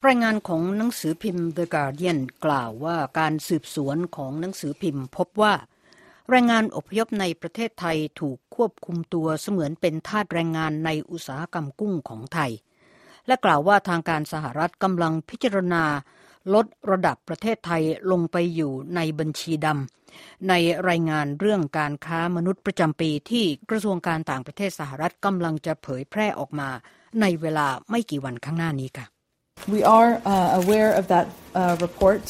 รายงานของหนังสือพิมพ์ The Guardian กล่าวว่าการสืบสวนของหนังสือพิมพ์พบว่าแรงงานอพยพในประเทศไทยถูกควบคุมตัวเสมือนเป็นทาสแรงงานในอุตสาหกรรมกุ้งของไทยและกล่าวว่าทางการสหรัฐกำลังพิจารณาลดระดับประเทศไทยลงไปอยู่ในบัญชีดำในรายงานเรื่องการค้ามนุษย์ประจำปีที่กระทรวงการต่างประเทศสหรัฐกำลังจะเผยแพร่ออกมาในเวลาไม่กี่วันข้างหน้านี้ค่ะ We are aware of that report,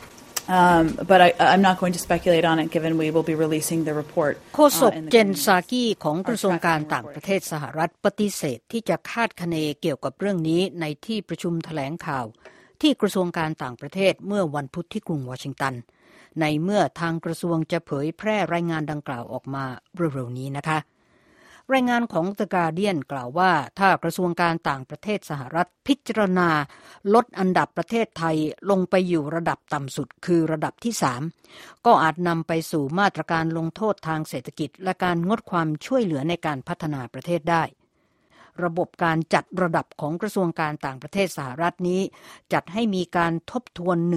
but I'm not going to speculate on it given we will be releasing the report. โฆษกเจนซากีของกระทรวงการต่างประเทศสหรัฐปฏิเสธที่จะคาดคะเนเกี่ยวกับเรื่องนี้ในที่ประชุมแถลงข่าวที่กระทรวงการต่างประเทศเมื่อวันพุธที่กรุงวอชิงตันในเมื่อทางกระทรวงจะเผยแพร่รายงานดังกล่าวออกมาเร็วๆนี้นะคะรายงานของ The Guardian กล่าวว่าถ้ากระทรวงการต่างประเทศสหรัฐพิจารณาลดอันดับประเทศไทยลงไปอยู่ระดับต่ำสุดคือระดับที่3ก็อาจนำไปสู่มาตรการลงโทษทางเศรษฐกิจและการงดความช่วยเหลือในการพัฒนาประเทศได้ระบบการจัดระดับของกระทรวงการต่างประเทศสหรัฐนี้จัดให้มีการทบทวน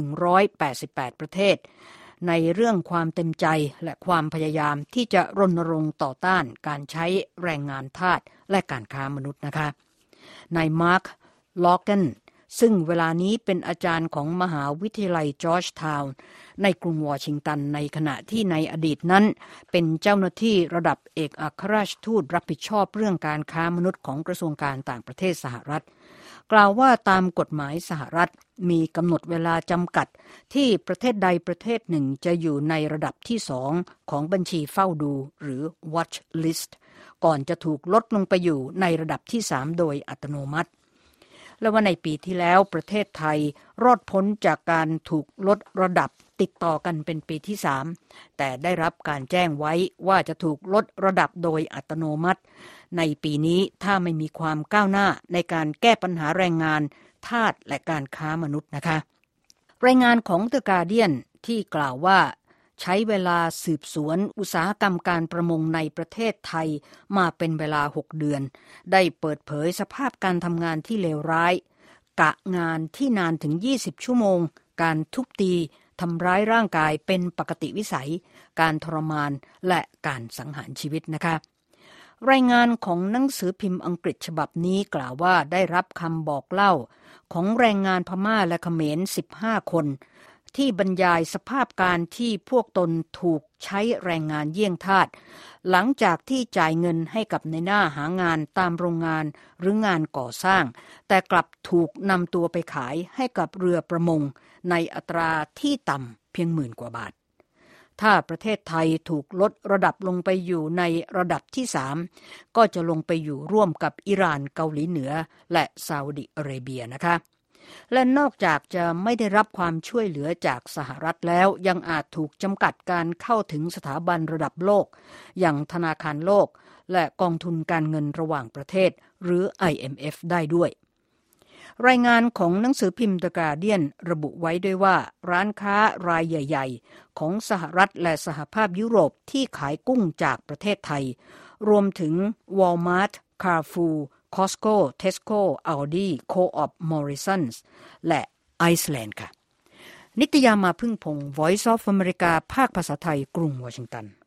188ประเทศในเรื่องความเต็มใจและความพยายามที่จะรณรงค์ต่อต้านการใช้แรงงานทาสและการค้ามนุษย์นะคะนายมาร์ค ลอเกนซึ่งเวลานี้เป็นอาจารย์ของมหาวิทยาลัยจอร์จทาวน์ในกรุงวอชิงตันในขณะที่ในอดีตนั้นเป็นเจ้าหน้าที่ระดับเอกอัครราชทูตรับผิดชอบเรื่องการค้ามนุษย์ของกระทรวงการต่างประเทศสหรัฐกล่าวว่าตามกฎหมายสหรัฐมีกำหนดเวลาจำกัดที่ประเทศใดประเทศหนึ่งจะอยู่ในระดับที่2ของบัญชีเฝ้าดูหรือ Watch List ก่อนจะถูกลดลงไปอยู่ในระดับที่3โดยอัตโนมัติและว่าในปีที่แล้วประเทศไทยรอดพ้นจากการถูกลดระดับติดต่อกันเป็นปีที่3แต่ได้รับการแจ้งไว้ว่าจะถูกลดระดับโดยอัตโนมัติในปีนี้ถ้าไม่มีความก้าวหน้าในการแก้ปัญหาแรงงานทาสและการค้ามนุษย์นะคะรายงานของ The Guardian ที่กล่าวว่าใช้เวลาสืบสวนอุตสาหกรรมการประมงในประเทศไทยมาเป็นเวลา6เดือนได้เปิดเผยสภาพการทำงานที่เลวร้ายกะงานที่นานถึง20ชั่วโมงการทุบตีทำร้ายร่างกายเป็นปกติวิสัยการทรมานและการสังหารชีวิตนะคะรายงานของหนังสือพิมพ์อังกฤษฉบับนี้กล่าวว่าได้รับคำบอกเล่าของแรงงานพม่าและเขมร15คนที่บรรยายสภาพการที่พวกตนถูกใช้แรงงานเยี่ยงทาสหลังจากที่จ่ายเงินให้กับในหน้าหางานตามโรงงานหรืองานก่อสร้างแต่กลับถูกนำตัวไปขายให้กับเรือประมงในอัตราที่ต่ำเพียง10,000 กว่าบาทถ้าประเทศไทยถูกลดระดับลงไปอยู่ในระดับที่3ก็จะลงไปอยู่ร่วมกับอิหร่านเกาหลีเหนือและซาอุดิอาระเบียนะคะและนอกจากจะไม่ได้รับความช่วยเหลือจากสหรัฐแล้วยังอาจถูกจำกัดการเข้าถึงสถาบันระดับโลกอย่างธนาคารโลกและกองทุนการเงินระหว่างประเทศหรือ IMF ได้ด้วยรายงานของหนังสือพิมพ์ The Guardian ระบุไว้ด้วยว่าร้านค้ารายใหญ่ๆของสหรัฐและสหภาพยุโรปที่ขายกุ้งจากประเทศไทยรวมถึง Walmart, Carrefour, Costco, Tesco, Aldi, Co-op, Morrisons และ Iceland ค่ะนิตยามาพึ่งพงศ์ Voice of America ภาคภาษาไทยกรุงวอชิงตัน